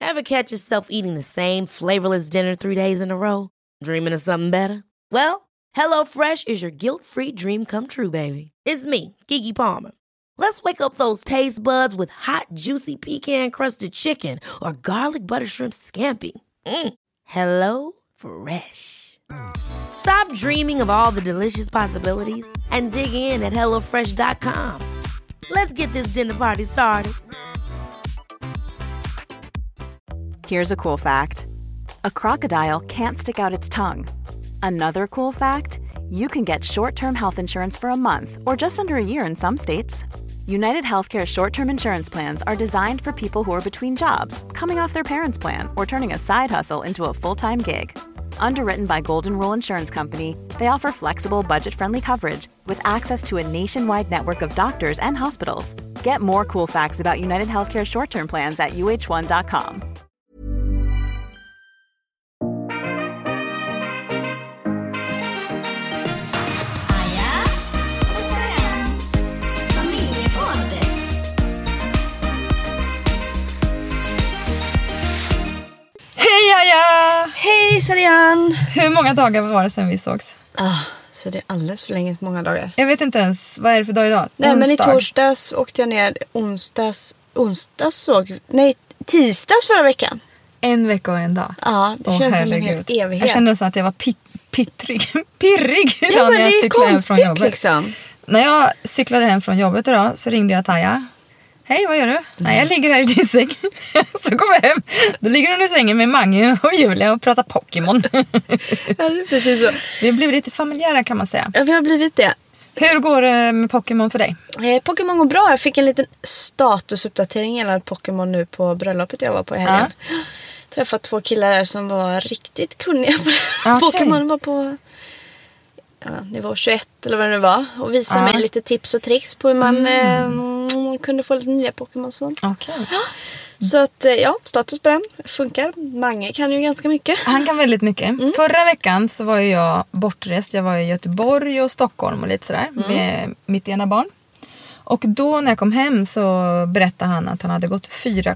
Ever catch yourself eating the same flavorless dinner 3 days in a row? Dreaming of something better? Well, HelloFresh is your guilt-free dream come true, baby. It's me, Keke Palmer. Let's wake up those taste buds with hot, juicy pecan-crusted chicken or garlic butter shrimp scampi. Hello Fresh. Stop dreaming of all the delicious possibilities and dig in at HelloFresh.com. Let's get this dinner party started. Here's a cool fact. A crocodile can't stick out its tongue. Another cool fact, you can get short-term health insurance for a month or just under a year in some states. United Healthcare short-term insurance plans are designed for people who are between jobs, coming off their parents' plan, or turning a side hustle into a full-time gig. Underwritten by Golden Rule Insurance Company, they offer flexible, budget-friendly coverage with access to a nationwide network of doctors and hospitals. Get more cool facts about United Healthcare short-term plans at uh1.com. Hej Sarian! Hur många dagar var det sedan vi sågs? Så det är alldeles för länge många dagar. Jag vet inte ens, vad är det för dag idag? Nej, men i torsdags åkte jag ner, tisdags förra veckan. En vecka och en dag. Ja, det känns som en helt evighet. Jag kände så att jag var pirrig ja, men när jag cyklade hem från jobbet. Liksom. När jag cyklade hem från jobbet idag så ringde jag Taja. Hej, vad gör du? Nej, jag ligger här i din säng. Så kom jag hem. Då ligger hon i sängen med Mange och Julia och pratar Pokémon. Ja, det är precis så. Vi har blivit lite familjära kan man säga. Ja, vi har blivit det. Hur går det med Pokémon för dig? Pokémon går bra. Jag fick en liten statusuppdatering gällande Pokémon nu på bröllopet jag var på i helgen. Träffat 2 killar där som var riktigt kunniga på det. Pokémon var på nivå 21 eller vad det var. Och visade mig lite tips och tricks på hur man kunde få lite nya Pokémon och sånt. Så att status på den funkar. Mange kan ju ganska mycket. Han kan väldigt mycket. Förra veckan så var jag bortrest. Jag var i Göteborg och Stockholm och lite sådär med mitt ena barn. Och då när jag kom hem så berättade han att han hade gått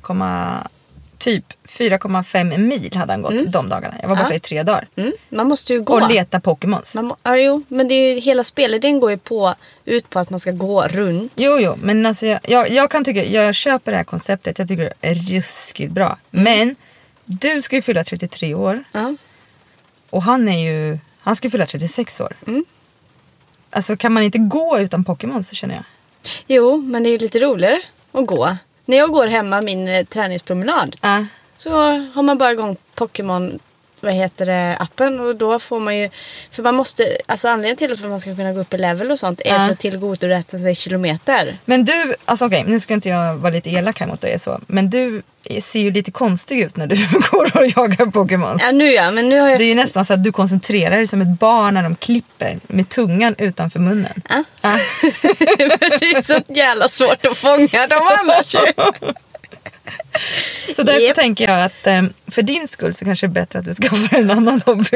4,5 mil hade han gått de dagarna. Jag var borta i 3 dagar. Man måste ju gå. Och leta Pokémons. Jo, men det är ju, hela spelet den går ju ut på att man ska gå runt. Jo, men alltså jag kan tycka, jag köper det här konceptet. Jag tycker det är ruskigt bra. Men du ska ju fylla 33 år. Och han ska fylla 36 år. Alltså kan man inte gå utan Pokémon så känner jag. Jo, men det är ju lite roligare att gå. När jag går hemma min träningspromenad så har man bara igång Pokémon appen och då får man ju, för man måste, alltså anledningen till att man ska kunna gå upp i level och sånt är för att tillgodorätta sig kilometer. Men du, alltså okej, nu ska inte jag vara lite elak här mot dig så, men du ser ju lite konstig ut när du går och jagar Pokémon. Ja, men nu har jag... Det är ju nästan så att du koncentrerar dig som ett barn när de klipper med tungan utanför munnen. Det är så jävla svårt att fånga dem annars. Så därför tänker jag att för din skull så kanske det är bättre att du skaffar en annan hobby.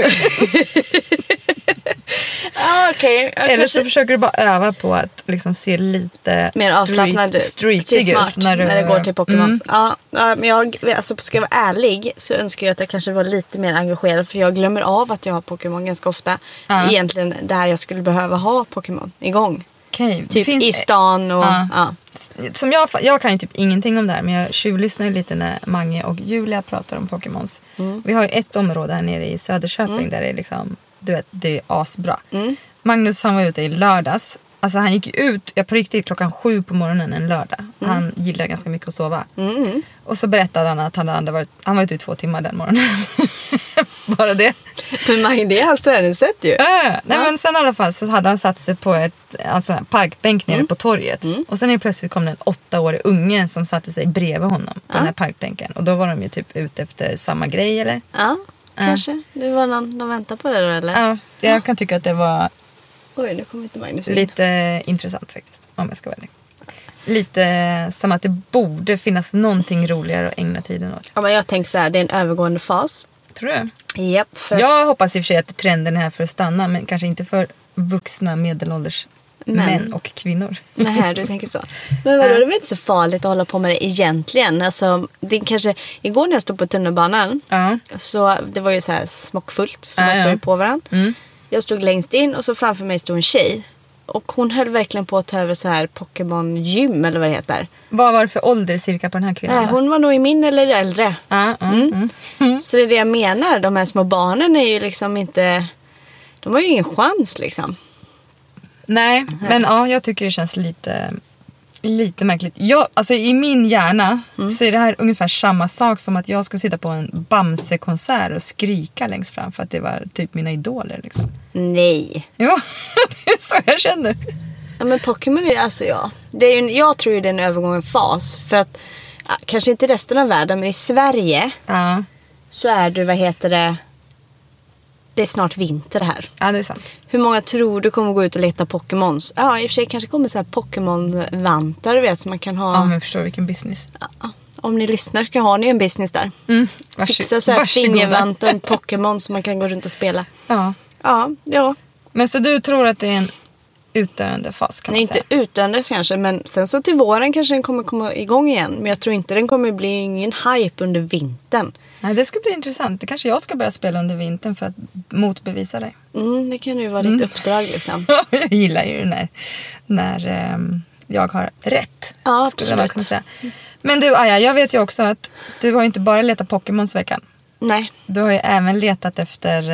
Okay. Eller så försöker du bara öva på att liksom se lite mer avslappnad streetig ut när det går till Pokémon. Men jag, alltså, ska jag vara ärlig så önskar jag att jag kanske var lite mer engagerad, för jag glömmer av att jag har Pokémon ganska ofta. Egentligen där jag skulle behöva ha Pokémon igång. Okay. Typ i stan och som jag kan ju typ ingenting om det här, men jag tjuvlyssnar lite när Mange och Julia pratar om Pokémons. Vi har ju ett område här nere i Söderköping där det är liksom, du vet, det är asbra. Magnus, han var ute i lördags. Alltså han gick ut på riktigt 7:00 på morgonen en lördag. Han gillar ganska mycket att sova. Och så berättade han att han var ute i 2 timmar den morgonen. Bara det. Men Mange, det är hans träningssätt ju. Men sen i alla fall så hade han satt sig på ett parkbänk nere på torget. Och sen plötsligt kom det en 8-årig unge som satte sig bredvid honom på den här parkbänken. Och då var de ju typ ute efter samma grej, eller? Ja, kanske. Det var någon de väntade på det då, eller? Ja, jag kan tycka att det var... Oj, nu kommer inte Magnus in. Lite intressant faktiskt, om jag ska välja. Lite som att det borde finnas någonting roligare att ägna tiden åt. Ja, men jag tänker så här, det är en övergående fas. Tror du? Japp. Jag hoppas i och för sig att trenden är här för att stanna, men kanske inte för vuxna medelålders män och kvinnor. Nej, du tänker så. Men vadå, det är väl inte så farligt att hålla på med det egentligen. Alltså, det kanske, igår när jag stod på tunnelbanan så det var ju så här smockfullt så man stod ju på varandra. Jag stod längst in och så framför mig stod en tjej. Och hon höll verkligen på att ta över så här Pokémon-gym eller vad det heter. Vad var det för ålder cirka på den här kvinnan? Hon var nog i min eller äldre. Så det är det jag menar. De här små barnen är ju liksom inte... De har ju ingen chans liksom. Nej, men jag tycker det känns lite märkligt. Alltså i min hjärna så är det här ungefär samma sak som att jag skulle sitta på en Bamse-konsert och skrika längst fram för att det var typ mina idoler liksom. Nej. Jo, det är så jag känner. Ja, men Pokémon är alltså jag tror ju det är en övergången fas för att kanske inte i resten av världen men i Sverige så är du, det är snart vinter här. Ja, det är sant. Hur många tror du kommer gå ut och leta Pokémons? Ja, i och för sig kanske kommer så här Pokémon-vantar, du vet, som man kan ha. Ja, men jag förstår vilken business. Ja, om ni lyssnar så har ni en business där. Fixa så här fingervanten Pokémon som man kan gå runt och spela. Ja. Men så du tror att det är en utdöende fas kan man säga? Nej, inte utdöende kanske, men sen så till våren kanske den kommer komma igång igen. Men jag tror inte den kommer bli ingen hype under vintern. Nej, det ska bli intressant. Det kanske jag ska börja spela under vintern för att motbevisa dig. Det kan ju vara ditt uppdrag liksom. Jag gillar ju när jag har rätt. Ja, absolut. Kunna säga. Men du, Aja, jag vet ju också att du har inte bara letat Pokémons veckan. Nej. Du har ju även letat efter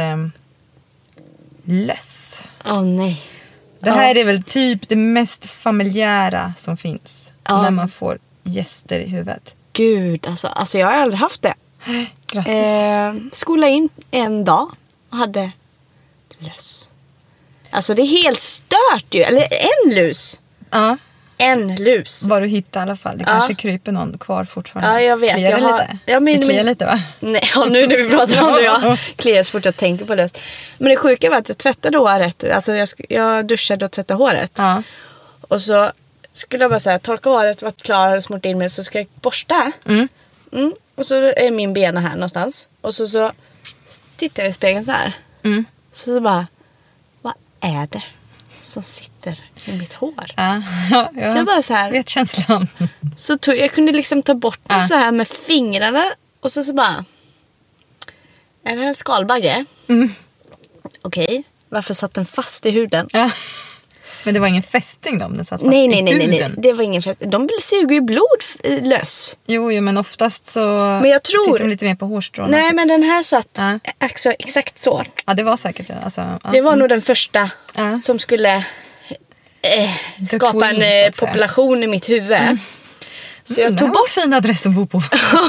löss. Nej. Det här är väl typ det mest familjära som finns. När man får gäster i huvudet. Gud, alltså jag har aldrig haft det. Grattis. Skola in en dag och hade löss. Alltså det är helt stört ju. Eller en lus. Ja. En lus. Vad du hittar i alla fall. Det kanske kryper någon kvar fortfarande. Ja, jag vet. Kliar det lite? Det kliar lite, va? Nej, nu när vi pratar om det. Jag kliar så fort jag tänker på löst. Men det sjuka var att jag tvättade håret. Alltså jag duschade och tvättade håret. Ja. Och så skulle jag bara så här, torka håret, varit klar och smort in mig. Så ska jag borsta. Och så är min bena här någonstans. Och så tittar jag i spegeln så här. Så bara, vad är det som sitter i mitt hår? Ja. Så jag bara så här. Vet känslan. Så jag kunde liksom ta bort det så här med fingrarna. Och så bara, är det en skalbagge? Okej. Varför satt den fast i huden? Ja. Men det var ingen fästing då, om den satt fast i huden? Nej. Det var ingen fästing. De suger ju blod lös. Jo, men oftast så men jag tror, sitter de lite mer på hårstråna. Nej, men den här satt exakt så. Ja, det var säkert. Alltså, det var nog den första som skulle skapa en population i mitt huvud. Så jag tog bort fin adress att bo på.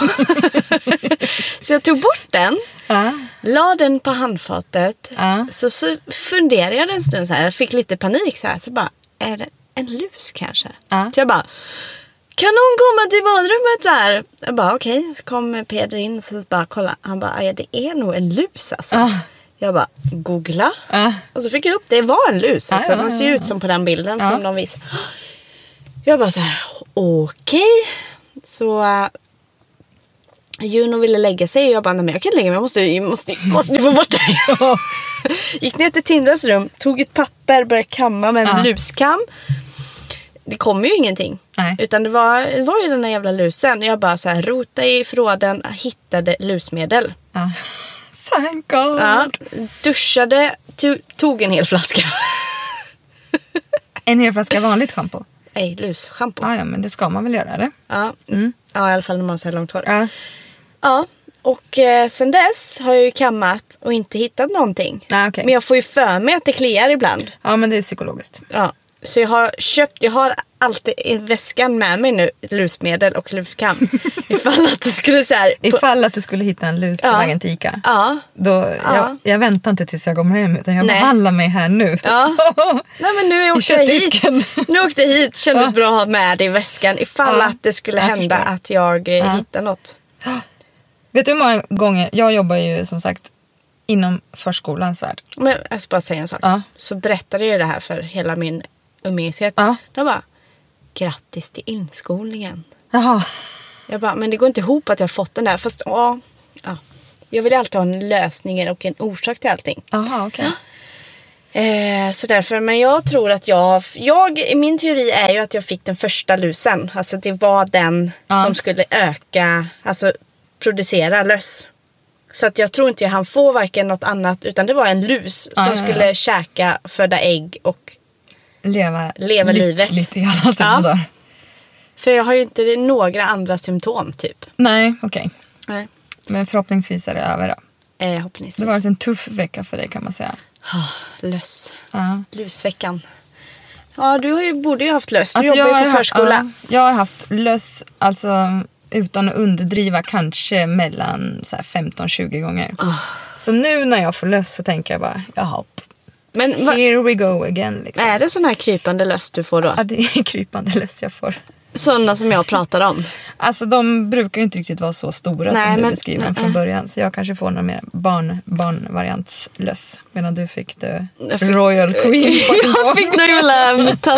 Så jag tog bort den. La den på handfatet. Så funderade jag en stund så här. Jag fick lite panik så här. Så bara, är det en lus kanske? Så jag bara, kan någon komma till badrummet där? Jag bara, okej. Så kom Peder in och så bara kolla. Han bara, ja, det är nog en lus alltså. Jag bara, googla. Och så fick jag upp, det var en lus. Alltså. Den ser ut som på den bilden som de visar. Jag bara så här, okej. Så Juno ville lägga sig och jag bara, nej men jag kan inte lägga mig, jag måste få bort det. Gick ner till Tindras rum, tog ett papper, började kamma med en luskam. Det kom ju ingenting. Nej. Utan det var ju den där jävla lusen. Jag bara så här, rota i förråden, hittade lusmedel. Thank God. Duschade, tog en hel flaska. En hel flaska vanligt shampoo? Nej, lusschampo. Ja, men det ska man väl göra, eller? Ja, i alla fall när man har så här långt hår. Ja, och sen dess har jag ju kammat och inte hittat någonting. Okay. Men jag får ju för mig att det kliar ibland. Ja, men det är psykologiskt. Ja, så jag har alltid i väskan med mig nu lusmedel och luskam. Ifall att det skulle så här... Ifall att du skulle hitta en lus på vägen till Ica. Då, jag väntar inte tills jag kommer hem, utan jag behandlar mig här nu. Nej, men nu åkte jag hit. Nu åkte jag hit, kändes bra att ha med det i väskan. Ifall att det skulle hända att jag hittar något. Vet du hur många gånger, jag jobbar ju som sagt inom förskolans värld. Men jag ska bara säga en sak. Så berättade jag det här för hela min umgängeshet. De bara, grattis till inskolningen. Jaha. Jag bara, men det går inte ihop att jag har fått den där. Fast jag vill alltid ha en lösning och en orsak till allting. Jaha, okej. Så därför, men jag tror att min teori är ju att jag fick den första lusen. Alltså det var den som skulle öka, alltså producera löss. Så att jag tror inte han får varken något annat, utan det var en lus som skulle käka, föda ägg och leva livet. Lite i alla dagar. För jag har ju inte några andra symptom typ. Nej, okej. Nej. Men förhoppningsvis är det över då. Hoppningsvis. Det var en tuff vecka för dig kan man säga. Löss. Lusveckan. Ja, borde ju haft löss. Du alltså, jobbar ju på förskola. Jag har haft löss, alltså utan att underdriva, kanske mellan 15-20 gånger. Så nu när jag får löss så tänker jag bara, men here we go again. Liksom. Är det sån här krypande löss du får då? Ja, det är krypande löss jag får. Sådana som jag pratar om. Alltså de brukar ju inte riktigt vara så stora som du beskriver från början. Så jag kanske får någon mer barnvariantslöss. Medan du fick Royal Queen. Jag fick någon jävla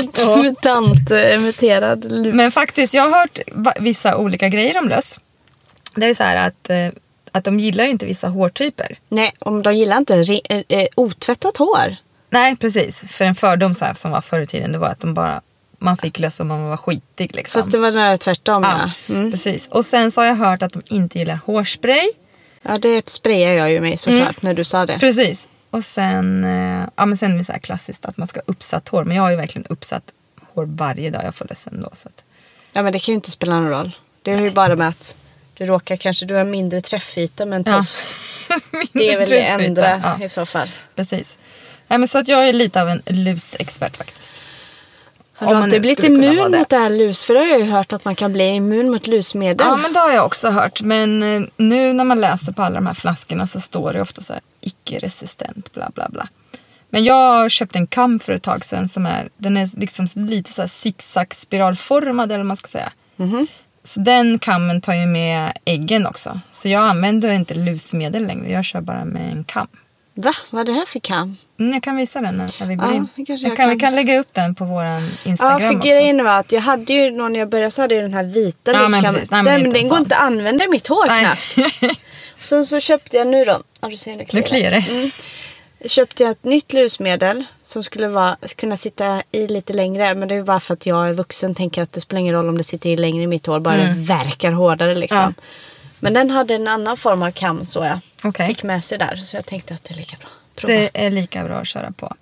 muterad lus. Men faktiskt, jag har hört vissa olika grejer om löss. Det är ju så här att de gillar inte vissa hårtyper. Nej, om de gillar inte otvättat hår. Nej, precis. För en fördom så här, som var förr i tiden, det var att man fick löss om man var skitig. Liksom. Fast det var nära tvärtom. Ja, precis. Och sen så har jag hört att de inte gillar hårspray. Ja, det sprayar jag ju mig såklart när du sa det. Precis. Och sen, sen är det så här klassiskt att man ska uppsatt hår. Men jag har ju verkligen uppsatt hår varje dag jag får löss ändå. Så att... Ja, men det kan ju inte spela någon roll. Det är ju bara med att du har mindre träffyta med en tofs. Det är väl det enda i så fall. Precis. Ja, men så att jag är lite av en lusexpert faktiskt. Har du inte blivit immun mot det här lus? För det har jag ju hört att man kan bli immun mot lusmedel. Ja, men det har jag också hört. Men nu när man läser på alla de här flaskorna så står det ofta så här icke-resistent, bla bla bla. Men jag köpte en kam för ett tag sedan den är liksom lite så här zigzag-spiralformad eller vad man ska säga. Så den kammen tar ju med äggen också. Så jag använder inte lusmedel längre. Jag kör bara med en kam. Va? Vad är det här för kam? Jag kan visa den när vi går in. Vi kan lägga upp den på våran Instagram också. Ja, för grejen var att jag hade ju, när jag började så hade jag den här vita luskammen. Den går inte att använda i mitt hår knappt. Sen så köpte jag nu då. Ja, du ser, nu kliar det. Köpte jag ett nytt lusmedel som skulle kunna sitta i lite längre. Men det är bara för att jag är vuxen. Tänker att det spelar ingen roll om det sitter i längre i mitt hår. Bara det verkar hårdare liksom. Ja. Men den hade en annan form av kam så jag fick med sig där. Så jag tänkte att det är lika bra. Prova. Det är lika bra att köra på.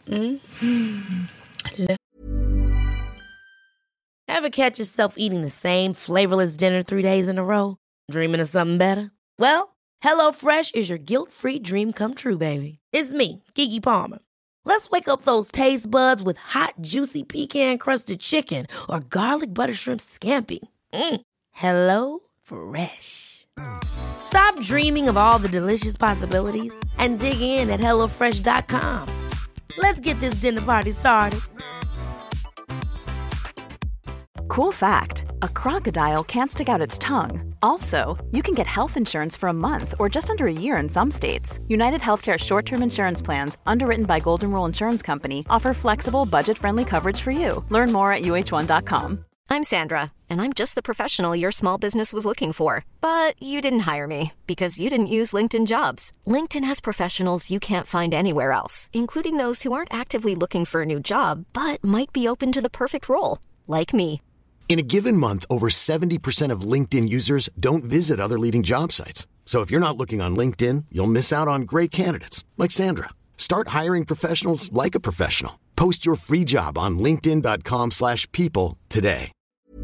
Ever catch yourself eating the same flavorless dinner 3 days in a row? Dreaming of something better? Well, HelloFresh is your guilt-free dream come true, baby. It's me, Keke Palmer. Let's wake up those taste buds with hot, juicy pecan-crusted chicken or garlic butter shrimp scampi. Hello Fresh. Stop dreaming of all the delicious possibilities and dig in at HelloFresh.com. Let's get this dinner party started. Cool fact, a crocodile can't stick out its tongue. Also, you can get health insurance for a month or just under a year in some states. United Healthcare short-term insurance plans, underwritten by Golden Rule Insurance Company, offer flexible, budget-friendly coverage for you. Learn more at UH1.com. I'm Sandra, and I'm just the professional your small business was looking for. But you didn't hire me because you didn't use LinkedIn Jobs. LinkedIn has professionals you can't find anywhere else, including those who aren't actively looking for a new job, but might be open to the perfect role, like me. In a given month, over 70% of LinkedIn users don't visit other leading job sites. So if you're not looking on LinkedIn, you'll miss out on great candidates like Sandra. Start hiring professionals like a professional. Post your free job on linkedin.com/people today.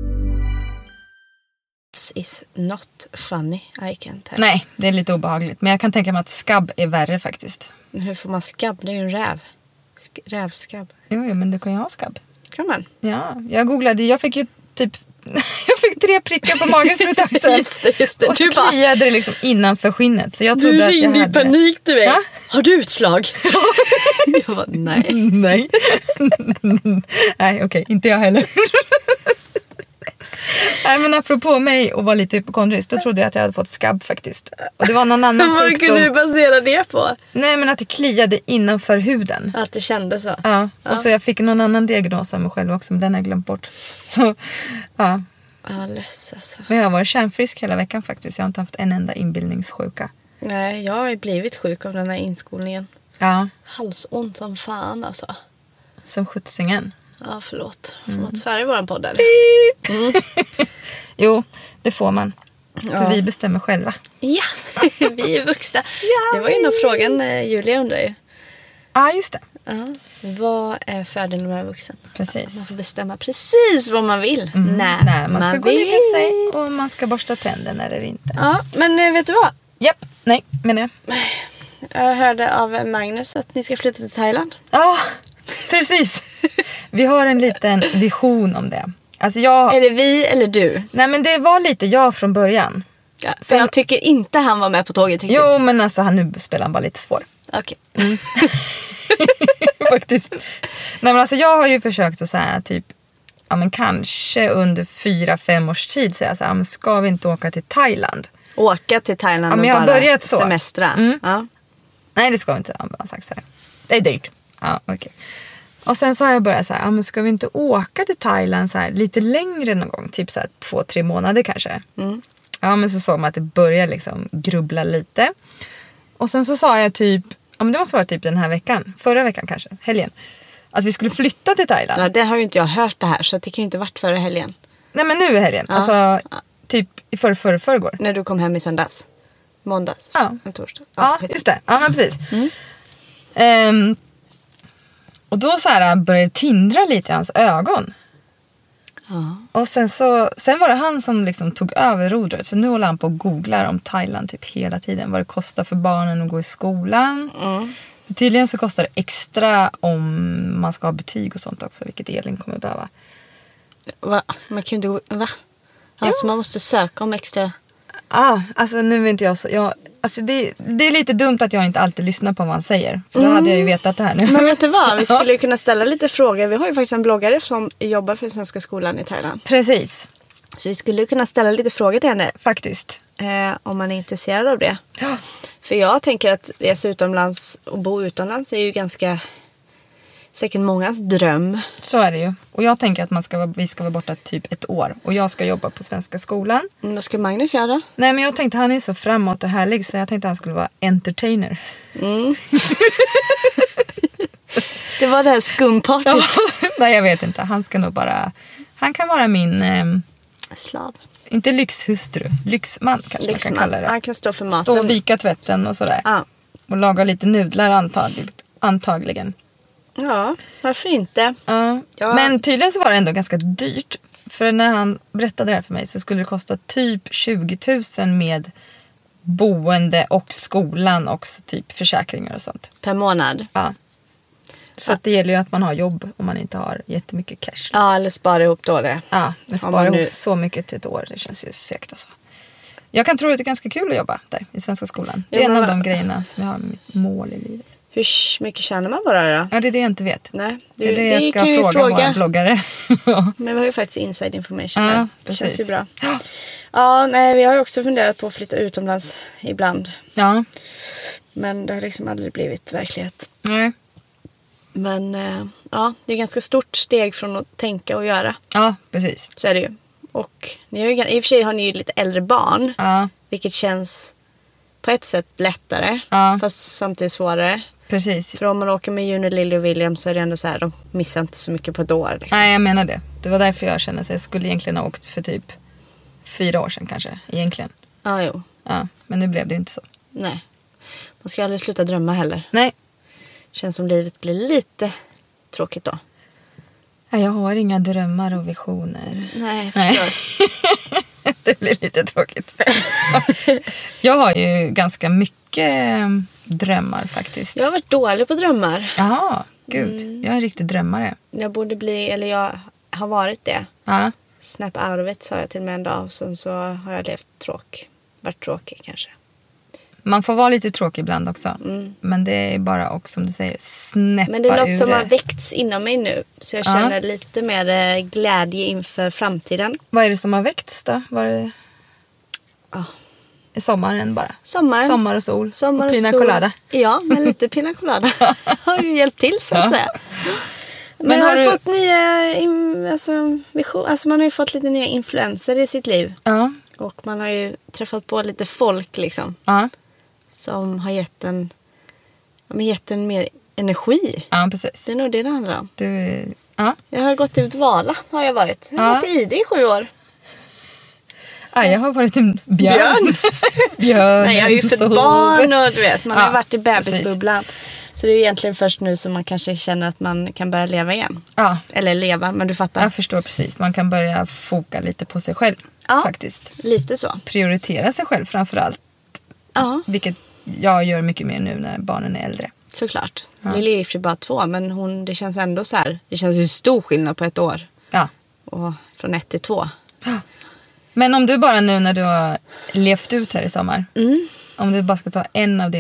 Is not funny, I can't tell. Nej, det är lite obehagligt. Men jag kan tänka mig att skabb är värre faktiskt. Hur får man skabb? Det är ju en räv. Rävskabb. Jo, men du kan ju ha skabb. Kan man? Ja, jag googlade. Jag fick ju typ... jag fick 3 prickar på magen för ett tag sedan. Just det. Och så kliade det liksom innanför skinnet. Så jag trodde du att jag ringde hade... i panik till mig. Ja? Har du utslag? Jag bara, nej. Nej. Nej, okej. Inte jag heller. Nej, men apropå mig och vara lite hypokondrisk, då trodde jag att jag hade fått skabb faktiskt. Och det var någon annan sjukdom. Vad kunde du basera det på? Nej, men att det kliade innanför huden. Att det kändes så? Ja, och så jag fick någon annan diagnos av mig själv också, men den har jag glömt bort. Så, ja. Ja, löss alltså. Men jag har varit kärnfrisk hela veckan faktiskt. Jag har inte haft en enda inbildningssjuka. Nej, jag har ju blivit sjuk av den här inskolningen. Ja. Halsont som fan alltså. Som skjutsingen. Ja, förlåt. Får man svära i våran podd eller? Jo, det får man. För vi bestämmer själva. Ja, vi är vuxna. Det var ju nog frågan Julia undrar ju. Ja, just det. Vad är fördelen med vuxen? Precis. Man får bestämma precis vad man vill. När man ska gå och lägga sig. Och man ska borsta tänderna eller inte. Ja, men vet du vad? Japp, nej, menar jag. Jag hörde av Magnus att ni ska flytta till Thailand. Ja, precis. Vi har en liten vision om det. Alltså Är det vi eller du? Nej, men det var lite jag från början. Ja, sen... Jag tycker inte han var med på tåget riktigt. Jo, men alltså nu spelar han bara lite svår. Okej. Faktiskt. Nej, men alltså jag har ju försökt att så här typ, ja men kanske under 4-5 års tid säga så här, men ska vi inte åka till Thailand? Åka till Thailand och bara börjat så. Semestra? Ja. Nej, det ska vi inte. Han har sagt så här. Det är dyrt. Ja, okej. Och sen så har jag börjat så här, ja, men ska vi inte åka till Thailand så här lite längre någon gång? Typ så här 2-3 månader kanske. Ja, men så såg man att det började liksom grubbla lite. Och sen så sa jag typ, ja men det måste vara typ den här veckan. Förra veckan kanske, helgen. Att vi skulle flytta till Thailand. Ja, det har ju inte jag hört det här, så det kan ju inte varit förra helgen. Nej, men nu är helgen. Ja. Alltså typ i förrgår. När du kom hem i söndags. Måndags. Ja. En torsdag. Ja, just det. Ja, men precis. Och då så här började det tindra lite i hans ögon. Ja. Och sen var det han som liksom tog över rodret. Så nu håller han på och googlar om Thailand typ hela tiden. Vad det kostar för barnen att gå i skolan. Så tydligen så kostar det extra om man ska ha betyg och sånt också. Vilket Elin kommer behöva. Va? Man kan ju inte... Va? Alltså man måste söka om extra... Alltså nu är inte jag så... Alltså det är lite dumt att jag inte alltid lyssnar på vad han säger. För då hade jag ju vetat det här nu. Men vet du vad? Vi skulle ju kunna ställa lite frågor. Vi har ju faktiskt en bloggare som jobbar för Svenska skolan i Thailand. Precis. Så vi skulle kunna ställa lite frågor till henne. Faktiskt. Om man är intresserad av det. Ja. För jag tänker att resa utomlands och bo utomlands är ju ganska... säkert mångas dröm. Så är det ju. Och jag tänker att vi ska vara borta typ 1 år. Och jag ska jobba på Svenska skolan. Vad ska Magnus göra? Nej, men jag tänkte han är så framåt och härlig. Så jag tänkte han skulle vara entertainer. Det var det här skumpartyt. Ja, nej, jag vet inte. Han ska nog bara... Han kan vara min... slav. Inte lyxhustru. Lyxman kanske man kan kalla det. Han kan stå för maten. Stå och vika tvätten och sådär. Ja. Och laga lite nudlar antagligen. Ja, varför inte? Ja. Men tydligen så var det ändå ganska dyrt. För när han berättade det här för mig så skulle det kosta typ 20 000 med boende och skolan och typ försäkringar och sånt. Per månad? Ja. Så att det gäller ju att man har jobb om man inte har jättemycket cash. Liksom. Ja, eller spara ihop då det. Ja, men spara ihop så mycket till 1 år. Det känns ju segt alltså. Jag kan tro att det är ganska kul att jobba där i Svenska skolan. Det är en av de grejerna som jag har med mitt mål i livet. Hur mycket tjänar man bara då? Ja, det är det jag inte vet. Nej, det är det jag ska fråga våra bloggare. Men vi har ju faktiskt inside information ja, där. Det känns ju bra. Ja, nej, vi har ju också funderat på att flytta utomlands ibland. Ja. Men det har liksom aldrig blivit verklighet. Nej. Men ja, det är ett ganska stort steg från att tänka och göra. Ja, precis. Så är det ju. Och ni har ju, i och för sig har ni ju lite äldre barn. Ja. Vilket känns på ett sätt lättare. Ja. Fast samtidigt svårare. Precis. För om man åker med Junior, Lily och William så är det ändå så här, de missar inte så mycket på ett år. Liksom. Nej, jag menar det. Det var därför jag kände att jag skulle egentligen ha åkt för typ 4 år sedan kanske, egentligen. Ja, jo. Ja, men nu blev det inte så. Nej. Man ska aldrig sluta drömma heller. Nej. Känns som livet blir lite tråkigt då. Nej, jag har inga drömmar och visioner. Nej, jag förstår. Det blir lite tråkigt. Jag har ju ganska mycket drömmar faktiskt. Jag har varit dålig på drömmar. Jaha, gud. Jag är en riktig drömmare. Jag borde bli, eller jag har varit det. Ja. Snap out of it sa jag till mig en dag. Och sen så har jag varit tråkig kanske. Man får vara lite tråkig ibland också. Men det är bara också, som du säger, snäppa. Men det är något som har väckts inom mig nu. Så jag känner lite mer glädje inför framtiden. Vad är det som har väckts då? Var det sommaren bara? Sommar och sol. Och pina colada. Ja, men lite pina colada har ju hjälpt till så att säga. Men har du fått nya man har ju fått lite nya influenser i sitt liv. Ja. Och man har ju träffat på lite folk liksom. Ja. Som har gett en Men gett en mer energi. Ja, precis. Det är nog det handlar om. Ja. Jag har gått ut Vala, har jag varit. Jag har varit i ID i 7 år. Ja, jag har varit en björn. Nej, jag har ju fått barn och du vet, man har varit i bebisbubblan. Så det är egentligen först nu som man kanske känner att man kan börja leva igen. Ja. Eller leva, men du fattar. Jag förstår precis. Man kan börja foka lite på sig själv. Ja, faktiskt. Lite så. Prioritera sig själv framförallt. Ja. Vilket jag gör mycket mer nu när barnen är äldre. Såklart. Ja. Lili är ju bara 2, men det känns ändå så här. Det känns ju stor skillnad på 1 år. Ja. Och från 1 till 2. Ja. Men om du bara nu när du har levt ut här i sommar. Om du bara ska ta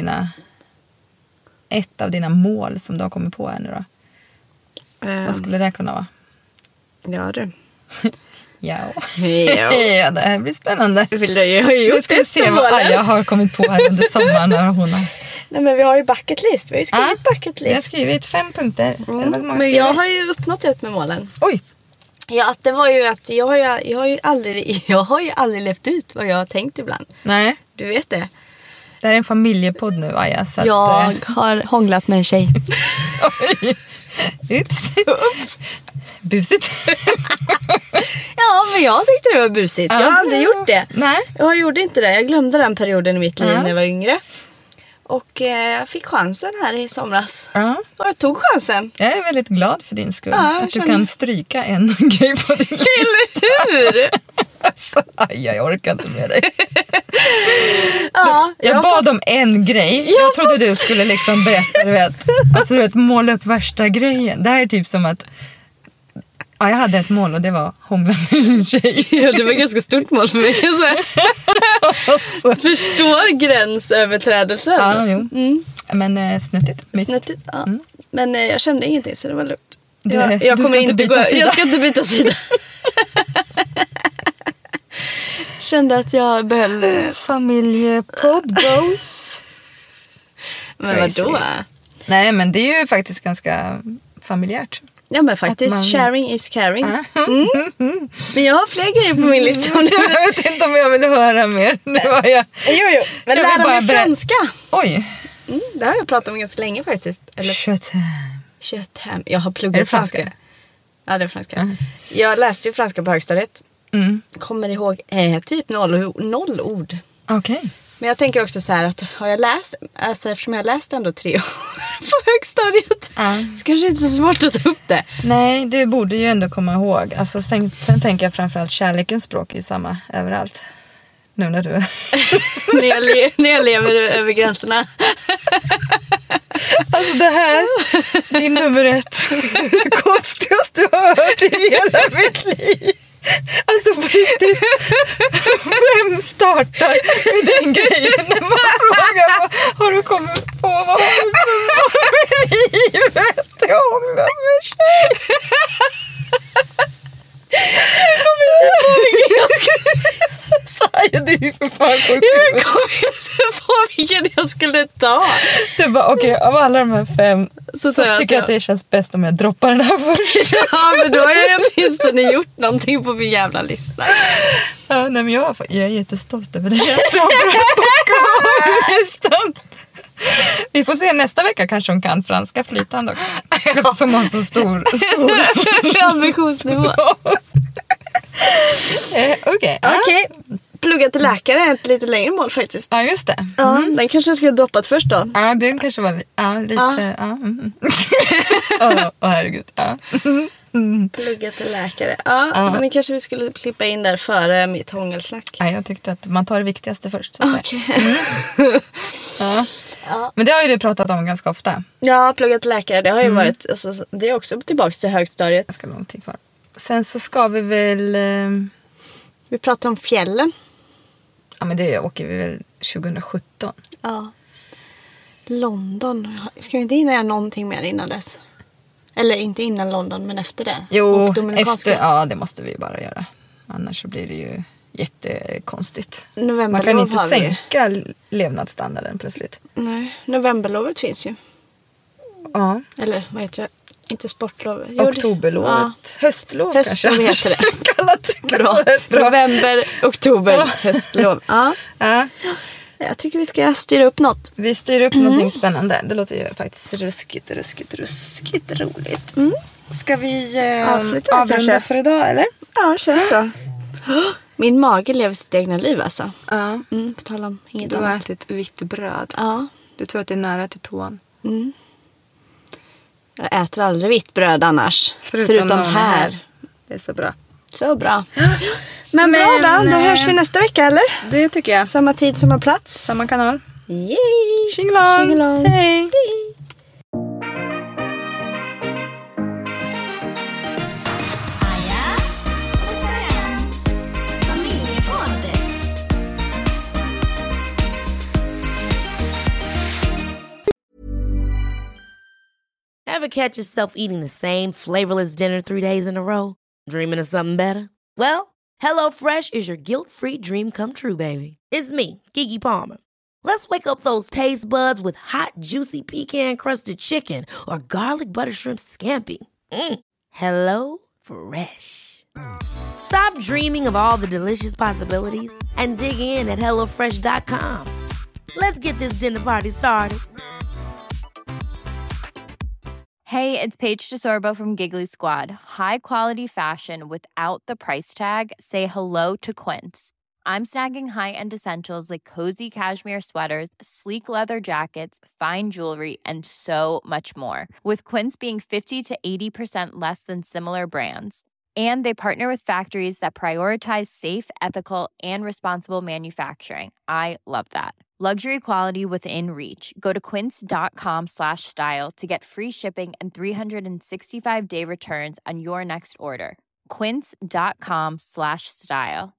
ett av dina mål som du har kommit på här nu då. Vad skulle det kunna vara? Ja du. Ja, det här blir spännande. Nu ska vi se vad Aja har kommit på här under sommaren. När hon har... Nej, men vi har ju bucket list. Vi har ju skrivit bucket list. Jag har skrivit 5 punkter. Men jag har ju uppnått ett med målen. Oj! Ja, det var ju att jag har ju aldrig levt ut vad jag har tänkt ibland. Nej. Du vet det. Det här är en familjepodd nu, Aja. Så jag har hånglat med en tjej. Ups. Busigt. Ja, men jag tyckte det var busigt. Jag har aldrig gjort det. Nej. Jag gjorde inte det. Jag glömde den perioden i mitt liv när jag var yngre. Och jag fick chansen här i somras. Och jag tog chansen. Jag är väldigt glad för din skull. Att du kan stryka en grej på din lista. Eller hur? Alltså, jag orkar inte med dig. Jag bad om en grej. Jag trodde du skulle liksom berätta, du vet, måla upp värsta grejen. Det här är typ som att jag hade ett mål och det var hångla med en tjej. Ja, det var ett ganska stort mål för mig, kan jag säga. Förstår gränsöverträdelsen. Ja, jo. Men snuttigt. Snuttigt, ja. Men jag kände ingenting så det var lugnt. Jag kommer inte gå. Jag ska inte byta sida. Kände att jag behöll familjepodd goes. Men vadå? Nej, men det är ju faktiskt ganska familjärt. Ja, men faktiskt, sharing is caring. Men jag har fler grejer på min lista. Jag vet inte om jag vill höra mer. Nu har jag... Jo. Men lära mig franska. Oj. Det har jag pratat om ganska länge faktiskt. Köthem. Jag har pluggat franska. Ja, det är franska. Jag läste ju franska på högstadiet. Kommer ihåg typ 0 ord. Okej. Men jag tänker också så här att har jag läst, alltså eftersom jag läst ändå 3 år på högstadiet, så kanske det inte är så svårt att ta upp det. Nej, det borde ju ändå komma ihåg. Alltså, sen tänker jag framförallt kärlekens språk är ju samma överallt. Nu när du... när jag lever över gränserna. Alltså det här, din nummer 1. Det konstigaste jag har hört i hela mitt liv. Alltså på riktigt, vem startar med den grejen när man frågar har du kommit på vad har du kommit på i livet? Jag hånglar med tjej. Jag kommer inte på vilken jag skulle... Saja, det är ju för fan sjukt. Jag kommer inte på vilken jag skulle ta. Du bara, okej, av alla de här 5 så tycker jag att det känns bäst om jag droppar den här först. Ja, men då har jag åtminstone gjort någonting på min jävla lista. Ja, nej, men jag är jättestolt över det. Jag droppar listan. Vi får se nästa vecka, kanske hon kan franska flytande också. Eftersom hon har så stor ambitionsnivå. Okej. Plugga till läkare är ett lite längre mål faktiskt. Ja, just det. Den kanske jag skulle ha droppat först då. Ja, den kanske var lite... herregud. Plugga till läkare. Men det kanske vi skulle klippa in där före mitt hångelsnack. Ja, jag tyckte att man tar det viktigaste först. Men det har ju du pratat om ganska ofta. Ja, plugga till läkare. Det har ju varit... Alltså, det är också tillbaka till högstadiet. Ganska lång tid kvar. Sen så ska vi väl... Vi pratar om fjällen. Ja, men det åker vi väl 2017. Ja. London. Ska vi inte hinna göra någonting mer innan dess? Eller inte innan London, men efter det. Jo, efter, ja, det måste vi bara göra. Annars så blir det ju jättekonstigt. Man kan inte sänka levnadsstandarden plötsligt. Nej, novemberlovet finns ju. Ja. Eller vad heter det? Inte sportlov. Oktoberlovet. Ja. Höstlov kanske. Höstlov heter det. Bra. November, oktober, höstlov. Ja. Jag tycker vi ska styra upp något. Vi styr upp någonting spännande. Det låter ju faktiskt ruskigt roligt. Ska vi avrunda för idag, eller? Ja, känns så. Min mage lever sitt egna liv alltså. Ja. På tal om inget Du har annat. ätit vitt bröd. Ja. Du tror att det är nära till tån. Jag äter aldrig vitt bröd annars. Förutom här. Det är så bra. Så bra. Men bra då hörs vi nästa vecka, eller? Det tycker jag. Samma tid, samma plats. Samma kanal. Yay! Tjingelong! Tjingelong. Hej! Ever catch yourself eating the same flavorless dinner 3 days in a row? Dreaming of something better? Well, HelloFresh is your guilt-free dream come true, baby. It's me, Keke Palmer. Let's wake up those taste buds with hot, juicy pecan-crusted chicken or garlic butter shrimp scampi. Hello Fresh. Stop dreaming of all the delicious possibilities and dig in at HelloFresh.com. Let's get this dinner party started. Hey, it's Paige DeSorbo from Giggly Squad. High quality fashion without the price tag. Say hello to Quince. I'm snagging high-end essentials like cozy cashmere sweaters, sleek leather jackets, fine jewelry, and so much more. With Quince being 50 to 80% less than similar brands. And they partner with factories that prioritize safe, ethical, and responsible manufacturing. I love that. Luxury quality within reach. Go to quince.com/style to get free shipping and 365-day returns on your next order. Quince.com/style.